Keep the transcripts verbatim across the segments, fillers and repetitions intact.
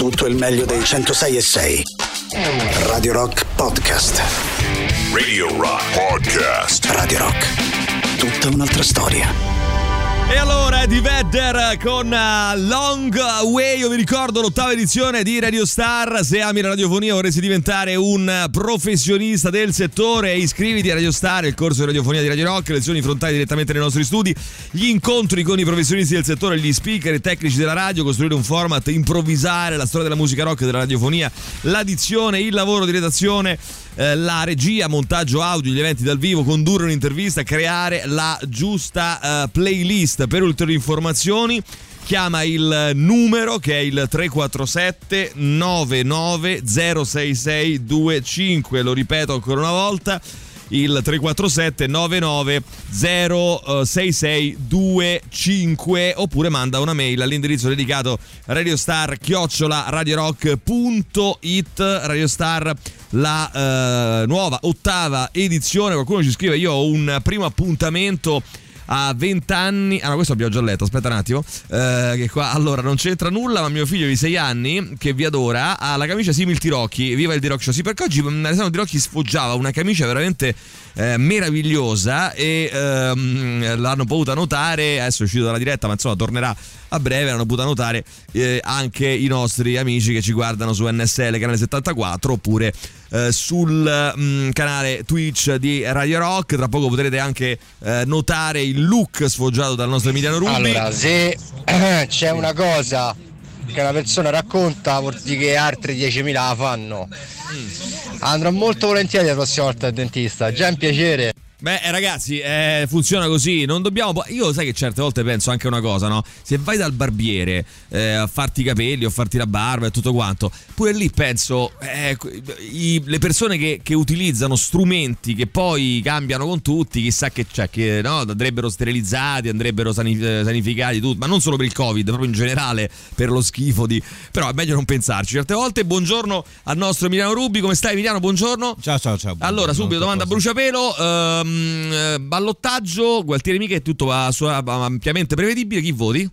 tutto il meglio dei centosei e sei. Radio Rock Podcast. Radio Rock Podcast. Radio Rock. Tutta un'altra storia. E allora Eddie Vedder con uh, Long Way. Io vi ricordo l'ottava edizione di Radio Star. Se ami la radiofonia e vorresti diventare un professionista del settore, iscriviti a Radio Star, il corso di radiofonia di Radio Rock, lezioni frontali direttamente nei nostri studi, gli incontri con i professionisti del settore, gli speaker e tecnici della radio, costruire un format, improvvisare la storia della musica rock e della radiofonia, l'addizione, il lavoro di redazione, eh, la regia, montaggio audio, gli eventi dal vivo, condurre un'intervista, creare la giusta uh, playlist. Per ulteriori informazioni chiama il numero che è il tre quattro sette nove nove zero sei sei due cinque, lo ripeto ancora una volta, il tre quattro sette nove nove zero sei sei due cinque, oppure manda una mail all'indirizzo dedicato radiostar chiocciola radiorock punto it. Radio Star, la eh, nuova ottava edizione. Qualcuno ci scrive: io ho un primo appuntamento a venti anni. Ah no, questo abbiamo già letto, aspetta un attimo, eh, che qua allora non c'entra nulla, ma mio figlio di sei anni che vi adora ha la camicia simil Tirocchi, viva il Tirocchi Show. Sì, perché oggi Alessandro Tirocchi sfoggiava una camicia veramente eh, meravigliosa e ehm, l'hanno potuta notare, adesso è uscito dalla diretta ma insomma tornerà a breve, l'hanno potuta notare eh, anche i nostri amici che ci guardano su N S L canale settantaquattro oppure eh, sul mh, canale Twitch di Radio Rock. Tra poco potrete anche eh, notare il look sfoggiato dal nostro Emiliano Rubi. Allora, se c'è una cosa che una persona racconta vuol dire che altre diecimila la fanno. mm. Andrò molto volentieri la prossima volta al dentista, già un piacere. Beh ragazzi, eh, funziona così, non dobbiamo. Io sai che certe volte penso anche una cosa, no? Se vai dal barbiere eh, a farti i capelli o a farti la barba e tutto quanto, pure lì penso eh, i, le persone che, che utilizzano strumenti che poi cambiano con tutti, chissà che, cioè, che no, andrebbero sterilizzati, andrebbero sanif- sanificati tutto, ma non solo per il Covid, proprio in generale per lo schifo di. Però è meglio non pensarci certe volte. Buongiorno al nostro Emiliano Rubi, come stai Emiliano? Buongiorno. Ciao ciao ciao. Allora subito domanda a bruciapelo, ehm, ballottaggio, Gualtieri Michetti, tutto va ampiamente prevedibile, chi voti?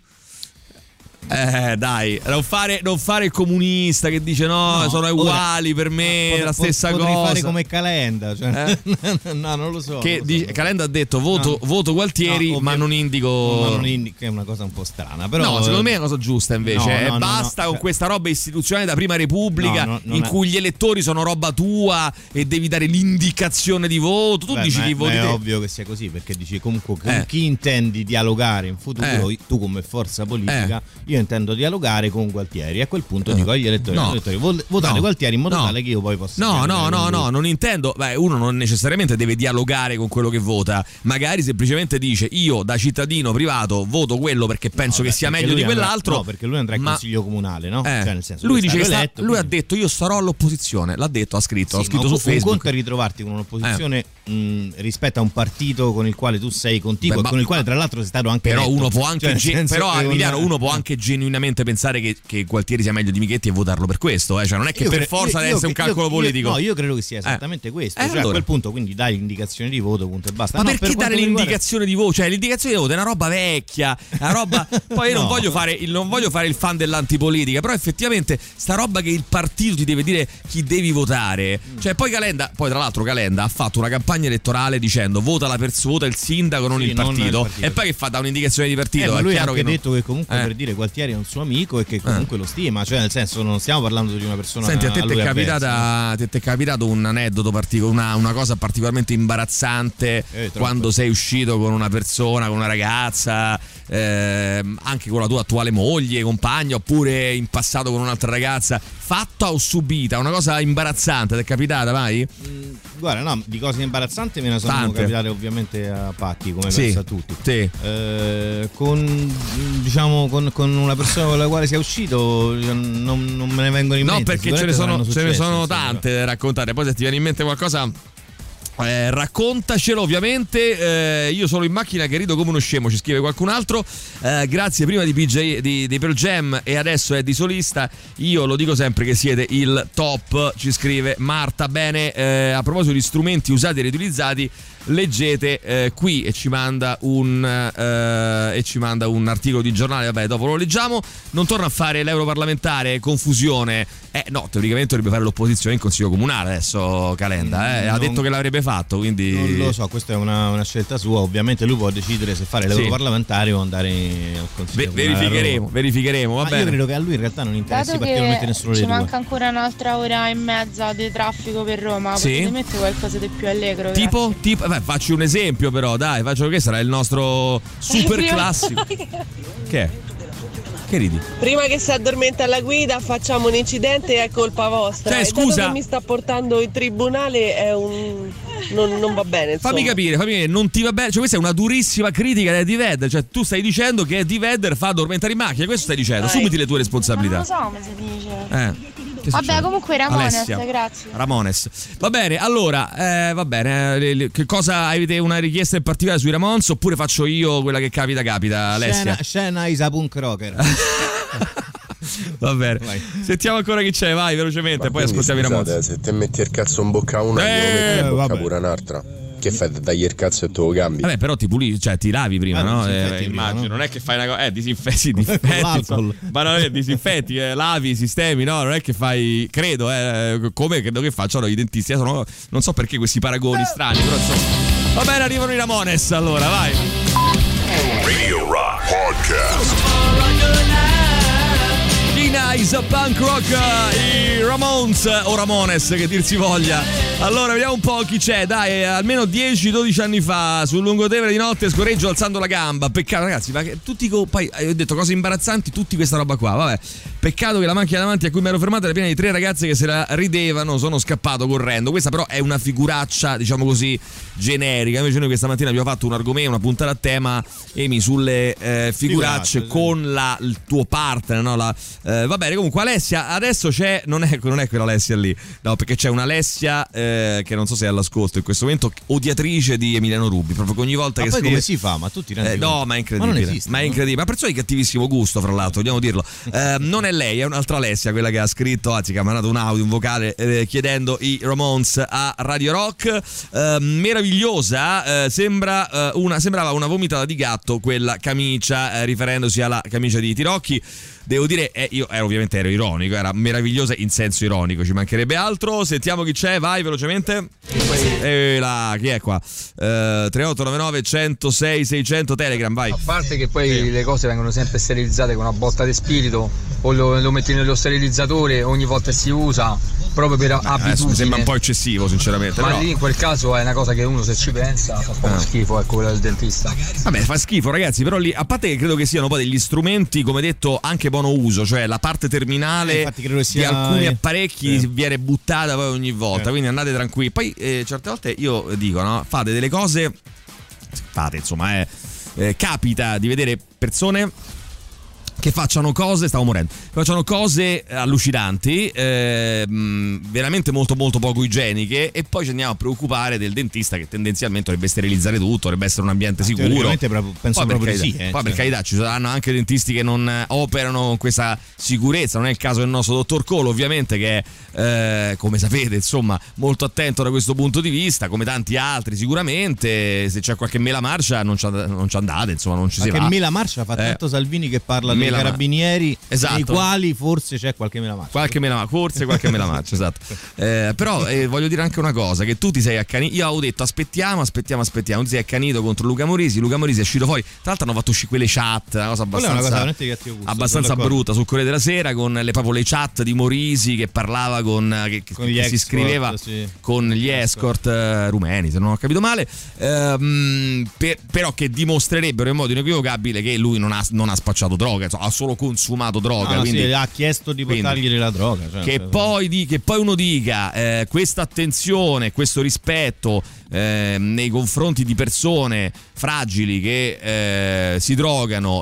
Eh dai, non fare, non fare il comunista che dice no, no sono uguali ora, per me, pot- la stessa potrei cosa. Fare come Calenda, cioè, eh? no, non lo so. Che non lo dice, so. Calenda ha detto voto, no. voto Gualtieri, no, ma non indico. Ma non indico, è una cosa un po' strana. Però, no, secondo me è una cosa giusta invece. No, no, basta no, no, con questa roba istituzionale da Prima Repubblica no, no, in è... cui gli elettori sono roba tua e devi dare l'indicazione di voto. Tu Beh, dici chi voti. È te. ovvio che sia così, perché dici comunque con eh. chi intendi dialogare in futuro, eh. tu come forza politica, eh. io intendo dialogare con Gualtieri. A quel punto uh, dico agli elettori, no, elettori votate no, Gualtieri in modo no, tale che io poi possa no no no no non intendo. Beh, uno non necessariamente deve dialogare con quello che vota, magari semplicemente dice io da cittadino privato voto quello perché penso no, che beh, sia meglio di quell'altro. Andrà, no, perché lui andrà in ma, consiglio comunale, no? Eh, cioè, nel senso, lui dice che sta, eletto, lui quindi... ha detto io starò all'opposizione, l'ha detto, ha scritto, sì, ha scritto su un, Facebook. Un conto è ritrovarti con un'opposizione eh. mh, rispetto a un partito con il quale tu sei contiguo, Beh, e con il quale tra l'altro sei stato anche però eletto. uno può anche cioè, gen- però Emiliano una... uno può anche genuinamente pensare che, che Gualtieri sia meglio di Michetti e votarlo per questo, eh? Cioè non è che io per cre- forza io, deve essere un calcolo io, politico. Io, no, io credo che sia esattamente eh. questo. Eh, cioè allora. A quel punto quindi dai l'indicazione di voto, punto e basta. Ma no, perché per dare l'indicazione riguarda... di voto? Cioè l'indicazione di voto è una roba vecchia, una roba. Poi io no. non voglio fare il, non voglio fare il fan dell'antipolitica, però effettivamente sta roba che il partito ti deve dire chi devi votare. Mm. Cioè poi Calenda, poi tra l'altro Calenda ha fatto una campagna elettorale dicendo vota la persona, vota il sindaco, non, sì, il, partito, non il partito. E poi che fa da un'indicazione di partito? Eh, ma lui è ha anche che non... detto che comunque eh. per dire Gualtieri è un suo amico e che comunque eh. lo stima, cioè nel senso non stiamo parlando di una persona. Senti, a te ti è capitata, avversa, ti è capitato un aneddoto particolare, una, una cosa particolarmente imbarazzante eh, quando sei uscito con una persona, con una ragazza, eh, anche con la tua attuale moglie, compagna, oppure in passato con un'altra ragazza, fatta o subita? Una cosa imbarazzante, ti è capitata mai? Mm, guarda, no, di cose imbarazzanti me ne sono Tante. capitate ovviamente a pacchi, come sì, pensa a tutti. Sì. Eh, con diciamo con, con una persona con la quale sia uscito non, non me ne vengono in no, mente. No, perché ce ne sono, ce ne sono successi, tante da raccontare. Poi se ti viene in mente qualcosa Eh, raccontacelo ovviamente, eh, io sono in macchina che rido come uno scemo, ci scrive qualcun altro. Eh, grazie prima di P J di, di Pearl Jam e adesso è di solista, io lo dico sempre che siete il top, ci scrive Marta. Bene, eh, a proposito di strumenti usati e riutilizzati, leggete eh, qui e ci manda un eh, e ci manda un articolo di giornale, vabbè dopo lo leggiamo. Non torna a fare l'europarlamentare, confusione, eh no, teoricamente dovrebbe fare l'opposizione in consiglio comunale adesso Calenda, eh. Non, ha detto che l'avrebbe fatto, quindi non lo so, questa è una, una scelta sua, ovviamente lui può decidere se fare l'europarlamentare o andare al consiglio Ve- comunale. verificheremo verificheremo va Ma bene. io credo che a lui in realtà non interessi Dato particolarmente che nessuno ci dei due. manca ancora un'altra ora e mezza di traffico per Roma, Sì. potete mettere qualcosa di più allegro? Tipo, grazie. tipo beh, facci un esempio però, dai, faccio che sarà il nostro super Prima- classico. Che è? Che ridi? Prima che si addormenta alla guida facciamo un incidente e è colpa vostra. Cioè, e dato scusa. che mi sta portando in tribunale è un... non, non va bene, insomma. Fammi capire, fammi capire, non ti va bene? Cioè, questa è una durissima critica di Eddie Vedder. Cioè, tu stai dicendo che Eddie Vedder fa addormentare in macchina, questo stai dicendo. Dai. Assumiti le tue Non responsabilità. lo so come si dice. Eh. Che Vabbè, succede? comunque Ramones, Alessia. grazie. Ramones. Va bene, allora, eh, va bene. eh, le- le- Che cosa avete una richiesta in particolare sui Ramones? Oppure faccio io quella che capita, capita, Alessia? Scena, scena Isa Punk Rocker. Va bene. Vai. Sentiamo ancora chi c'è, vai velocemente, Ma poi quindi, ascoltiamo i scusate, Ramones. se te metti il cazzo in bocca a una, Eh, glielo metti in bocca vabbè. pure un'altra. Che fai? Tagli il cazzo e te lo cambi? Vabbè, però ti pulisci, cioè ti lavi prima, Ah, no? disinfetti Eh, prima, immagino, no? non è che fai una cosa, eh, disinfetti, disinfetti, l'alcol. insomma. Ma non è disinfetti, eh, lavi, sistemi, no? Non è che fai, credo, eh, come credo che facciano i dentisti. Io sono, non so perché questi paragoni strani, però insomma. Va bene, arrivano i Ramones, allora, vai. Radio Rock Podcast. Nice Punk Rock, i Ramones o Ramones che dir si voglia. Allora vediamo un po' chi c'è. Dai, almeno dieci dodici anni fa sul lungotevere di notte scorreggio alzando la gamba. Peccato ragazzi, ma che tutti co- poi eh, ho detto cose imbarazzanti, tutti questa roba qua. Vabbè, peccato che la macchina davanti a cui mi ero fermato era piena di tre ragazze che se la ridevano. Sono scappato correndo. Questa però è una figuraccia, diciamo così, generica. Invece noi questa mattina abbiamo fatto un argomento, una puntata a tema, Emi, sulle eh, figuracce Figuracce, sì. con la, il tuo partner, no? La, eh, va bene, comunque Alessia adesso c'è, non è, non è quella Alessia lì, no, perché c'è un'Alessia eh, che non so se è all'ascolto in questo momento, odiatrice di Emiliano Rubi, proprio che ogni volta Ma che poi scrive come si fa? Ma tu ti rendi eh, no, conto? ma è incredibile. Ma non esiste, ma è no? incredibile. Ma persona di cattivissimo gusto, fra l'altro, vogliamo dirlo. Eh, non è lei, è un'altra Alessia, quella che ha scritto, anzi, che ha mandato un audio, un vocale eh, chiedendo i Ramones a Radio Rock. Eh, meravigliosa, eh, sembra eh, una, sembrava una vomitata di gatto quella camicia, eh, riferendosi alla camicia di Tirocchi. Devo dire, eh, io ero, ovviamente ero ironico, era meravigliosa in senso ironico, ci mancherebbe altro. Sentiamo chi c'è, vai velocemente. E là, chi è qua? Eh, tre otto nove nove uno zero sei sei zero zero Telegram, vai. A parte che poi le cose vengono sempre sterilizzate con una botta di spirito, o lo, lo metti nello sterilizzatore ogni volta che si usa, proprio per Adesso abitudine. mi sembra un po' eccessivo, sinceramente. Ma Però, lì in quel caso è una cosa che uno, se ci pensa, fa proprio Ah. schifo, ecco, quella del dentista. vabbè, fa schifo, ragazzi. Però lì, a parte che credo che siano poi degli strumenti, come detto, anche buono uso, cioè la parte terminale Eh, infatti credo che sia- di alcuni eh, apparecchi sì. viene buttata poi ogni volta. Sì. Quindi andate tranquilli. Poi, eh, certe volte io dico, no? Fate delle cose. Fate, insomma, eh, eh, capita di vedere persone che facciano cose, stavo morendo, che facciano cose allucinanti, eh, mh, veramente molto molto poco igieniche, e poi ci andiamo a preoccupare del dentista che tendenzialmente dovrebbe sterilizzare tutto, dovrebbe essere un ambiente sicuro. Teoricamente proprio- penso Poi per proprio di carità- sì, eh, poi per cioè. carità ci saranno anche dentisti che non eh, operano con questa sicurezza, non è il caso del nostro dottor Colo, ovviamente, che è, eh, come sapete, insomma, molto attento da questo punto di vista, come tanti altri sicuramente. Se c'è qualche mela marcia non ci, and- non ci andate, insomma, non ci Ma si che va. mela marcia fa Eh. tanto Salvini che parla dei Mela mar- carabinieri, Esatto. nei quali forse c'è qualche mela marcia. Qualche mela, forse qualche mela marcia, esatto. Eh, però eh, voglio dire anche una cosa, che tu ti sei accanito. Io avevo detto aspettiamo, aspettiamo, aspettiamo. Tu ti sei accanito contro Luca Morisi. Luca Morisi è uscito fuori. Tra l'altro hanno fatto uscire quelle chat, una cosa Quella è una cosa abbastanza, veramente di cattivo gusto, abbastanza sono d'accordo. brutta sul Corriere della Sera, con le, proprio le chat di Morisi che parlava con, che, Con che gli si escort, scriveva sì. con gli escort eh, rumeni, se non ho capito male. Ehm, per- però che dimostrerebbero in modo inequivocabile che lui non ha, non ha spacciato droga, insomma, ha solo consumato droga. Ah, no, quindi, sì, ha chiesto di quindi- portargli la droga. Cioè, che, cioè, poi di, che poi uno dica eh, questa attenzione, questo rispetto eh, nei confronti di persone fragili che eh, si drogano,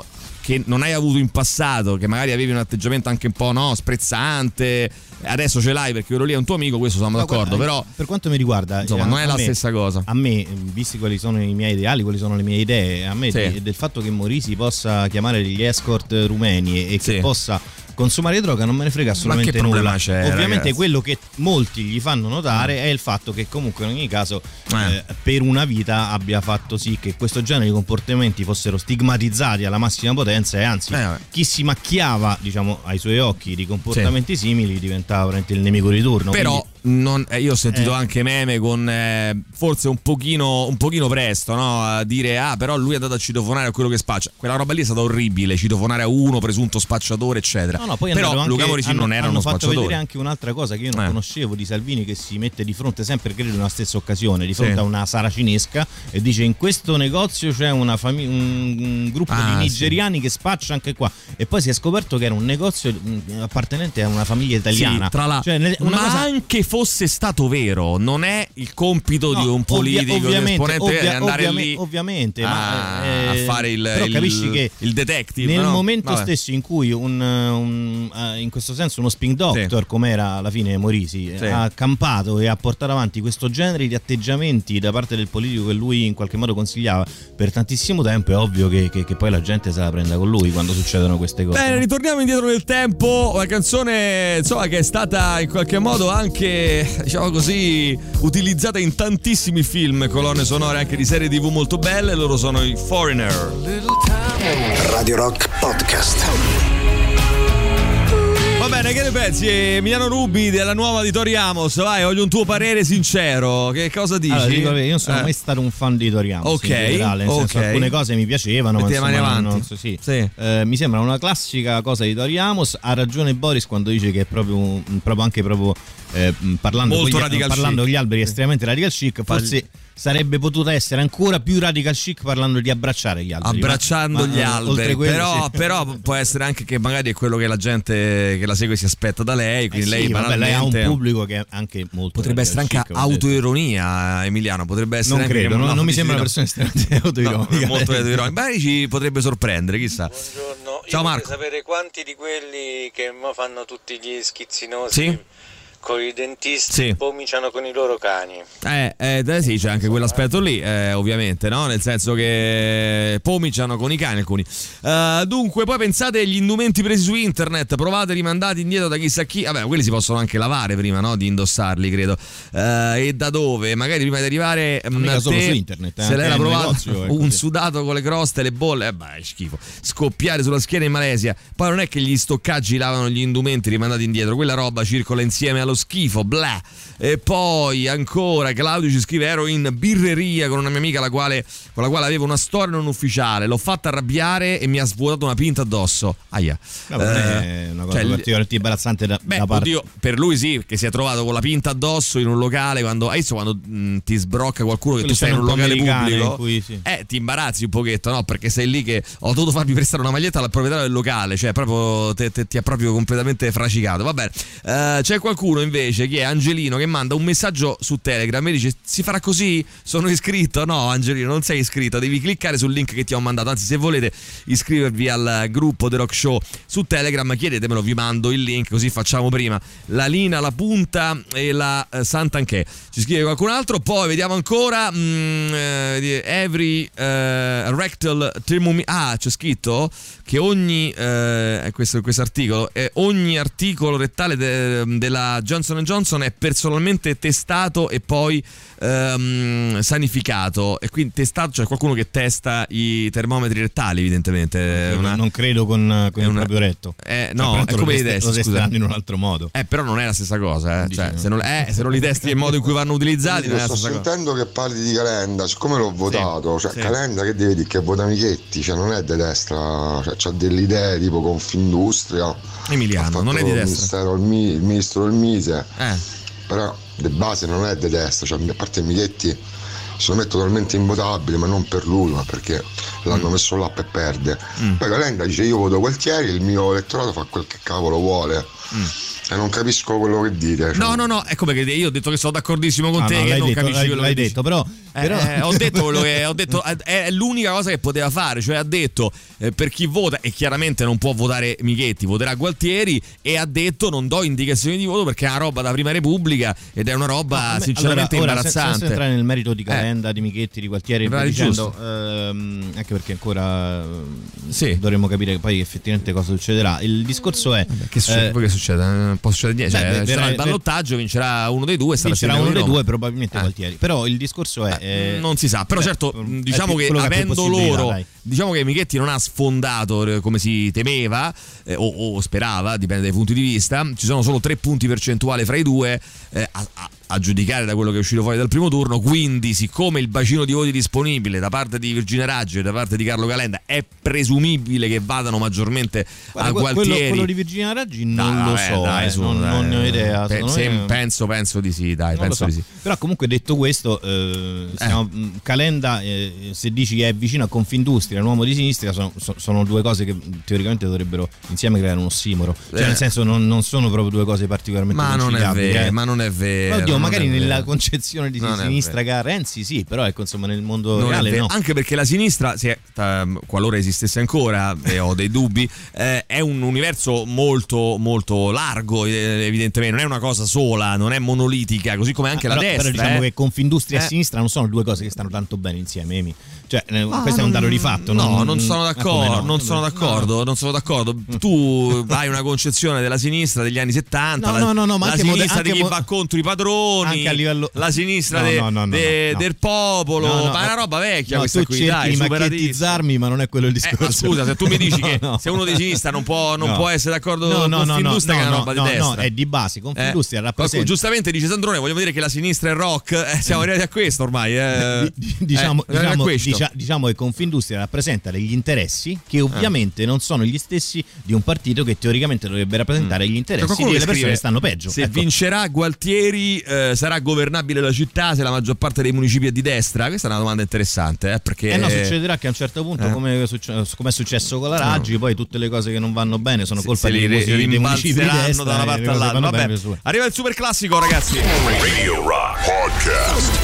che non hai avuto in passato, che magari avevi un atteggiamento anche un po' no, sprezzante, adesso ce l'hai perché quello lì è un tuo amico, questo siamo no, d'accordo, guarda, però per quanto mi riguarda insomma non è la me, stessa cosa. A me, visti quali sono i miei ideali, quali sono le mie idee, a me sì. del fatto che Morisi possa chiamare gli escort rumeni e che sì. possa consumare droga non me ne frega assolutamente nulla. C'è, ovviamente ragazzi. Quello che molti gli fanno notare mm. è il fatto che comunque in ogni caso eh. Eh, per una vita abbia fatto sì che questo genere di comportamenti fossero stigmatizzati alla massima potenza, e anzi eh, chi si macchiava diciamo ai suoi occhi di comportamenti sì. simili diventava veramente il nemico di turno. Però quindi, non, eh, io ho sentito eh. anche meme con eh, forse un pochino un pochino presto, no? A dire ah però lui è andato a citofonare a quello che spaccia. Quella roba lì è stata orribile, citofonare a uno presunto spacciatore eccetera. No, no, poi però anche, Luca Morisi hanno, non era hanno uno fatto spacciatore. vedere anche un'altra cosa che io non eh. conoscevo di Salvini, che si mette di fronte sempre, credo in una stessa occasione, di fronte sì. a una saracinesca e dice in questo negozio c'è una fami- un, un gruppo ah, di nigeriani sì. che spaccia anche qua, e poi si è scoperto che era un negozio appartenente a una famiglia italiana. Sì, tra la... cioè, una ma cosa... anche fosse stato vero, non è il compito no, di un politico ovvia, di esponente ovvia, andare ovvia, lì ovviamente a, ma, eh, a fare il, però il, capisci che il detective nel no? momento Vabbè. stesso in cui un, un uh, in questo senso uno spin doctor sì. come era alla fine Morisi sì. ha campato e ha portato avanti questo genere di atteggiamenti da parte del politico che lui in qualche modo consigliava per tantissimo tempo, è ovvio che, che, che poi la gente se la prenda con lui quando succedono queste cose. Bene, ritorniamo indietro nel tempo, una canzone insomma che è stata in qualche modo anche diciamo così utilizzata in tantissimi film, colonne sonore anche di serie tv molto belle. Loro sono i Foreigner. Radio Rock Podcast. Va bene, che ne pensi Emiliano Rubi della nuova di Tori Amos? Vai, voglio un tuo parere sincero. Che cosa dici? Allora, dico, io non sono eh. mai stato un fan di Tori Amos. Ok, in generale, nel okay. senso, alcune cose mi piacevano, ma insomma, avanti. Non so, sì. Sì. Eh, mi sembra una classica cosa di Tori Amos. Ha ragione Boris quando dice che è proprio, un, proprio anche proprio eh, parlando, molto con gli, radical parlando chic. gli alberi estremamente radical chic. Forse sarebbe potuta essere ancora più radical chic parlando di abbracciare gli alberi. Abbracciando ma, gli ma, alberi, quello, però, sì. però può essere anche che magari è quello che la gente che la segue si aspetta da lei, quindi eh lei sì, banalmente vabbè, lei ha un pubblico che è anche molto potrebbe essere anche chic, autoironia, Emiliano, potrebbe essere non anche credo, che, non, no, non mi sembra una persona estremamente autoironica. No, molto autoironica, magari ci potrebbe sorprendere, chissà. Buongiorno, ciao io Marco. vorrei sapere quanti di quelli che mo fanno tutti gli schizzinosi sì? con i dentisti sì. pomiciano con i loro cani. Eh, eh sì, c'è anche quell'aspetto lì, eh, ovviamente, no? Nel senso che pomiciano con i cani alcuni. Uh, dunque, poi pensate agli indumenti presi su internet, provate rimandati indietro da chissà chi. Vabbè, quelli si possono anche lavare prima, no? Di indossarli, credo. Uh, e da dove? Magari prima di arrivare non a solo te, su internet, se l'era provato negozio, un così. Sudato con le croste e le bolle, eh beh, schifo. Scoppiare sulla schiena in Malesia. Poi non è che gli stoccaggi lavano gli indumenti rimandati indietro, quella roba circola insieme allo schifo, blah. E poi ancora Claudio ci scrive: ero in birreria con una mia amica la quale, con la quale avevo una storia non ufficiale, l'ho fatta arrabbiare e mi ha svuotato una pinta addosso. Aia. No, non è una cosa cioè, particolarmente imbarazzante da, beh, da parte. Oddio, per lui sì, che si è trovato con la pinta addosso in un locale quando adesso quando mh, ti sbrocca qualcuno che quelli tu sei in un locale pubblico in cui, sì. eh ti imbarazzi un pochetto, no? Perché sei lì che ho dovuto farmi prestare una maglietta al proprietario del locale, cioè proprio te, te, ti ha proprio completamente fracicato. Va bene. Uh, c'è qualcuno invece che è Angelino che manda un messaggio su Telegram e dice: si farà così? Sono iscritto? No, Angelino, non sei iscritto, devi cliccare sul link che ti ho mandato. Anzi, se volete iscrivervi al gruppo The Rock Show su Telegram, chiedetemelo, vi mando il link, così facciamo prima la Lina, la Punta e la uh, Sant'Anché. Ci scrive qualcun altro. Poi vediamo ancora mm, uh, every uh, rectal thermometer. Ah, c'è scritto che ogni uh, questo, questo articolo eh, ogni articolo rettale de, della Johnson and Johnson è personalmente testato e poi um, sanificato, e quindi testato, cioè qualcuno che testa i termometri rettali, evidentemente. Una, non credo con, con il una, proprio retto. Eh, no, è come li testi, lo testeranno in un altro modo. Eh, però non è la stessa cosa, eh. Cioè, se non, eh, se non li testi nel modo in cui vanno utilizzati, non è la sto stessa sentendo cosa. che parli di Calenda, siccome l'ho votato, sì, cioè sì. Calenda che devi dire che vota Michetti, cioè non è di destra, cioè c'ha delle idee tipo Confindustria. Emiliano, non è di il destra. Ministero, il, Mi, il ministro del Mise, Eh. però di base non è di destra, cioè a parte Michetti secondo me è totalmente invotabile, ma non per lui, ma perché l'hanno mm. messo là per perdere. Mm. Poi Calenda dice: io voto Gualtieri, il mio elettorato fa quel che cavolo vuole. Mm. E non capisco quello che dite. Cioè. No, no, no, è come che io ho detto che sono d'accordissimo con ah, te, no, che non detto, capisci l'hai, quello l'hai che detto, però, eh, però... Eh, ho detto quello che ho detto, è l'unica cosa che poteva fare, cioè ha detto eh, per chi vota, e chiaramente non può votare Michetti, voterà Gualtieri, e ha detto non do indicazioni di voto perché è una roba da Prima Repubblica ed è una roba no, sinceramente allora, imbarazzante. Ora, senza entrare nel merito di Calenda, eh. di Michetti, di Gualtieri, dicendo, ehm, anche perché ancora sì. dovremmo capire poi effettivamente cosa succederà. Il discorso è Vabbè, che, succede, eh, poi che succede? Non può succedere niente, cioè, beh, sarà il ballottaggio, vincerà uno dei due, sarà vincerà uno dei Roma. due, probabilmente eh. Gualtieri. Però il discorso è eh, non si sa, però beh, certo diciamo che avendo loro dai. diciamo che Michetti non ha sfondato come si temeva eh, o, o sperava, dipende dai punti di vista. Ci sono solo tre punti percentuali fra i due eh, a, a, a giudicare da quello che è uscito fuori dal primo turno, quindi siccome il bacino di voti disponibile da parte di Virginia Raggi e da parte di Carlo Calenda è presumibile che vadano maggiormente Guarda, a Gualtieri. Quello, quello di Virginia Raggi non dai, lo vabbè, so, dai, eh, su, non, dai, non ne ho idea. Pe- se, me... penso, penso di sì, dai, non penso so. di sì. Però comunque detto questo, eh, siamo, eh. Calenda, eh, se dici che è vicino a Confindustria, un uomo di sinistra, sono, sono due cose che teoricamente dovrebbero insieme creare un ossimoro. Cioè, eh. nel senso, non, non sono proprio due cose particolarmente ma non è vero, eh. ma non è vero. Oddio, magari nella vero. concezione di non sinistra che ha Renzi, sì, però ecco, insomma, nel mondo non reale no. Anche perché la sinistra, se, uh, qualora esistesse ancora, e ho dei dubbi, eh, è un universo molto molto largo, evidentemente, non è una cosa sola, non è monolitica, così come anche ah, la però, destra. Però diciamo eh. che Confindustria eh. e sinistra non sono due cose che stanno tanto bene insieme, Emi. Cioè, ah, questo è un dato di fatto. No, non, non sono d'accordo, no? non sono d'accordo, no. non sono d'accordo. Tu hai una concezione della sinistra degli anni settanta, no, no, no, no, ma la anche sinistra mode- di chi anche va contro i padroni, anche a livello... la sinistra no, de, no, no, no, de, no. del popolo, no, no, ma è una roba vecchia no, questa tu qui, cerchi dai, di macchiettizzarmi, ma non è quello il discorso. Eh, ma scusa, se tu mi dici che no, no. se uno di sinistra non può, non no. può essere d'accordo no, no, con no, Confindustria, no, che è una no, roba no, di destra. No, è di base, Confindustria eh. rappresenta. Giustamente dice Sandrone, vogliamo dire che la sinistra è rock, eh, siamo arrivati a questo ormai. Eh. Diciamo, eh, diciamo, questo. dicia, diciamo che Confindustria rappresenta degli interessi che ovviamente eh. non sono gli stessi di un partito che teoricamente dovrebbe rappresentare mm. gli interessi cioè, delle persone che stanno peggio. Se ecco. vincerà Gualtieri eh, sarà governabile la città se la maggior parte dei municipi è di destra? Questa è una domanda interessante, eh, perché eh no, succederà che a un certo punto, eh. come è successo con la Raggi, no. poi tutte le cose che non vanno bene sono se, colpa se dei, li, dei, dei municipi di destra da una parte all'altra. Vabbè, arriva il super classico, ragazzi. Radio Rock Podcast.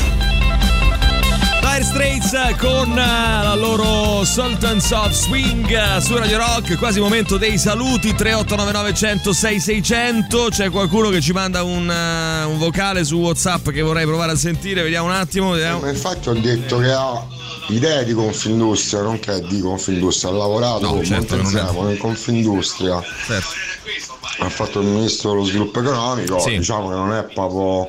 Dire Straits con la loro Sultans of Swing su Radio Rock. Quasi momento dei saluti. Tre otto nove nove uno zero sei sei zero zero. C'è qualcuno che ci manda un, uh, un vocale su WhatsApp che vorrei provare a sentire. Vediamo un attimo, vediamo. Ma infatti ho detto che ha idee di Confindustria, non che è di Confindustria. Ha lavorato no, con certo, Montezemolo in Confindustria, certo. Ha fatto il ministro dello sviluppo economico, sì. Diciamo che non è proprio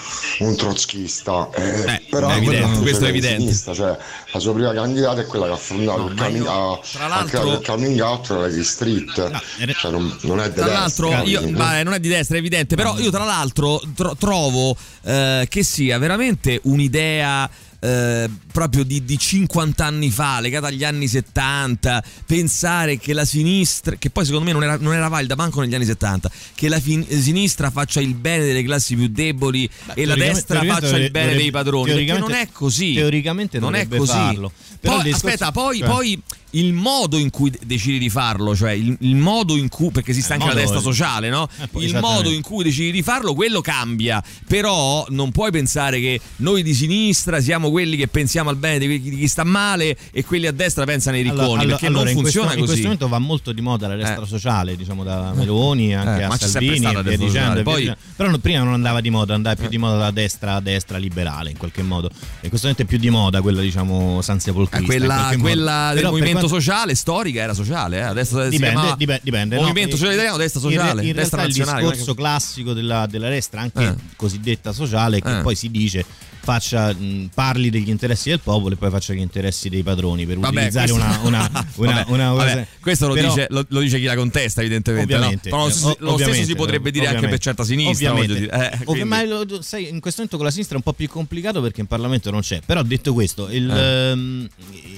un trotskista, eh, eh, però è evidente, questo è evidente. Sinistra, cioè, la sua prima candidata è quella che ha fondato no, il, coming, io, ha, il coming out della Lady Street, no, cioè, non, non è di tra destra, l'altro io, vabbè, non è di destra, è evidente, però io tra l'altro tro- trovo eh, che sia veramente un'idea Eh, proprio di, di cinquanta anni fa, legata agli anni settanta, pensare che la sinistra, che poi secondo me non era, non era valida manco negli anni settanta, che la fin- sinistra faccia il bene delle classi più deboli Beh, e la destra faccia il bene dei padroni, perché non è così, teoricamente non è così farlo. Però poi, discorso... aspetta poi, cioè. poi il modo in cui decidi di farlo, cioè il, il modo in cui, perché esiste eh, anche la destra è... sociale, no? Eh, il modo in cui decidi di farlo, quello cambia, però non puoi pensare che noi di sinistra siamo quelli che pensiamo al bene di, di chi sta male e quelli a destra pensano ai ricconi, allora, perché allora, non funziona questo, così. In questo momento va molto di moda la destra eh. sociale, diciamo da Meloni anche eh, a ma Salvini e via dicendo, poi... però prima non andava di moda, andava più eh. di moda la destra, a destra liberale in qualche modo, e in questo momento è più di moda quella, diciamo, sansevolcrista, eh, quella, quella del però movimento quanto... sociale storica era sociale, eh? Adesso dipende, si chiama dipende, dipende movimento no, sociale italiano, destra sociale, in, in destra realtà nazionale, il discorso classico della, della destra, anche eh. cosiddetta sociale, che eh. poi si dice faccia mh, parli degli interessi del popolo e poi faccia gli interessi dei padroni, per vabbè, utilizzare questo... una, una, una, vabbè, una cosa. Vabbè, questo lo, però, dice, lo, lo dice chi la contesta, evidentemente, ovviamente, no? Però lo, eh, lo stesso si potrebbe dire anche per certa sinistra, ovviamente. Eh, Ov- ma lo, sai, in questo momento con la sinistra è un po' più complicato perché in Parlamento non c'è, però detto questo il, eh. ehm,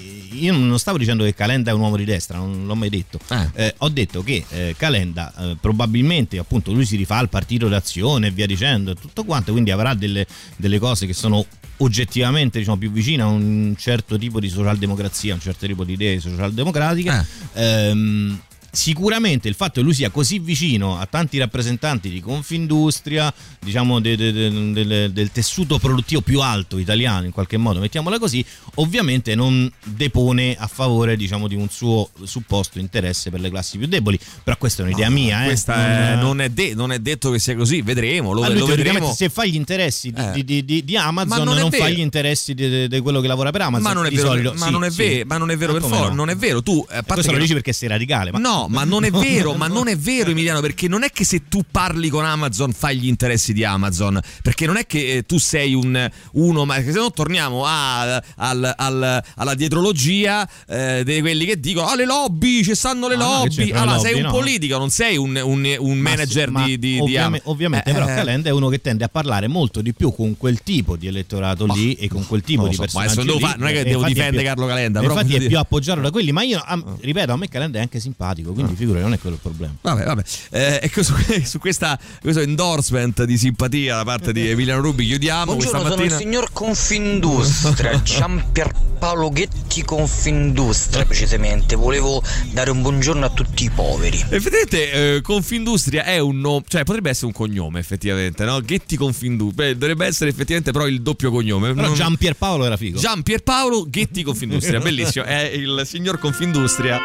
io non stavo dicendo che Calenda è un uomo di destra, non l'ho mai detto. Eh. Eh, ho detto che eh, Calenda eh, probabilmente, appunto, lui si rifà al partito d'azione e via dicendo, tutto quanto, quindi avrà delle, delle cose che sono oggettivamente, diciamo, più vicine a un certo tipo di socialdemocrazia, un certo tipo di idee socialdemocratiche. Eh. Ehm, sicuramente il fatto che lui sia così vicino a tanti rappresentanti di Confindustria, diciamo de, de, de, de, de, del tessuto produttivo più alto italiano, in qualche modo, mettiamola così, ovviamente non depone a favore, diciamo, di un suo supposto interesse per le classi più deboli. Però questa è un'idea no, mia, questa eh. è, non, è de- non è detto che sia così, vedremo, lo, Ma lui, lo vedremo. Se fai gli interessi di, eh. di, di, di Amazon, non, non è fai gli interessi di, di quello che lavora per Amazon. Ma non è di vero, solito, ma, sì, non è sì. ve- ma non è vero Ma per come forza, no? non è vero. Tu a parte questo che lo dici perché sei radicale, ma no, ma non è vero, ma non è vero, Emiliano, perché non è che se tu parli con Amazon fai gli interessi di Amazon, perché non è che eh, tu sei un uno, ma se no torniamo a, al, al, alla dietrologia eh, di quelli che dicono ah, le lobby, ci stanno le Ah, no, che lobby. c'entra le Allora, lobby, sei un no? politico, non sei un, un, un Ma manager sì, ma di, di, di ovviamente, Amazon. ovviamente Eh, però eh. Calenda è uno che tende a parlare molto di più con quel tipo di elettorato lì e con quel tipo non di lo so, ma personaggi adesso non devo lì. fa- non è che E devo infatti difendere più- Carlo Calenda, e però infatti voglio è dire- più appoggiato da quelli, ma io a, ripeto, a me Calenda è anche simpatico, quindi figurati, non è quello il problema. Vabbè, vabbè. Eh, ecco, su, su questa, questo endorsement di simpatia da parte di Emiliano Rubi chiudiamo Buongiorno, questa sono il mattina. signor Confindustria, Gian Pierpaolo Ghetti Confindustria precisamente. Volevo dare un buongiorno a tutti i poveri. Effettivamente eh, Confindustria è un nome, cioè potrebbe essere un cognome effettivamente, no? Ghetti Confindustria, dovrebbe essere effettivamente però il doppio cognome. Però Non... Gian Pierpaolo era figo. Gian Pierpaolo Ghetti Confindustria, bellissimo, è il signor Confindustria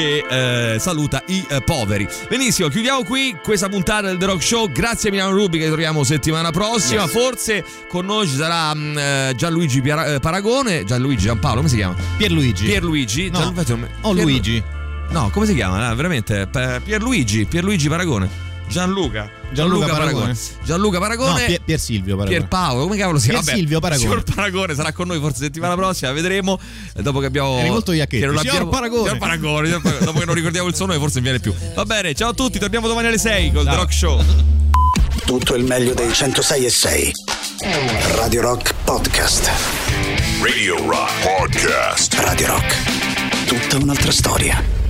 che eh, saluta i eh, poveri. Benissimo, chiudiamo qui questa puntata del The Rock Show. Grazie a Emiliano Rubi, che troviamo settimana prossima. Yes. Forse con noi ci sarà mh, eh, Gianluigi Piara- eh, Paragone, Gianluigi Giampaolo, come si chiama? Pierluigi. Pierluigi. No. Gianlu- O Pier- Luigi. No, come si chiama? Ah, veramente P- Pierluigi, Pierluigi Paragone. Gianluca Gianluca Paragone. Gianluca Paragone. No, Pier, Pier Silvio Paragone. Pierpaolo, come cavolo si chiama? Pier Silvio Paragone. Signor Paragone sarà con noi forse settimana prossima, vedremo. Dopo che abbiamo Eri molto Iacchetti. che non Signor abbiamo- Paragone. Signor Paragone, signor Paragone. Dopo che non ricordiamo il suo nome forse non viene più. Va bene, ciao a tutti, torniamo domani alle sei con The Rock Show. Tutto il meglio dei centosei e sei. Radio Rock Podcast. Radio Rock Podcast. Radio Rock. Tutta un'altra storia.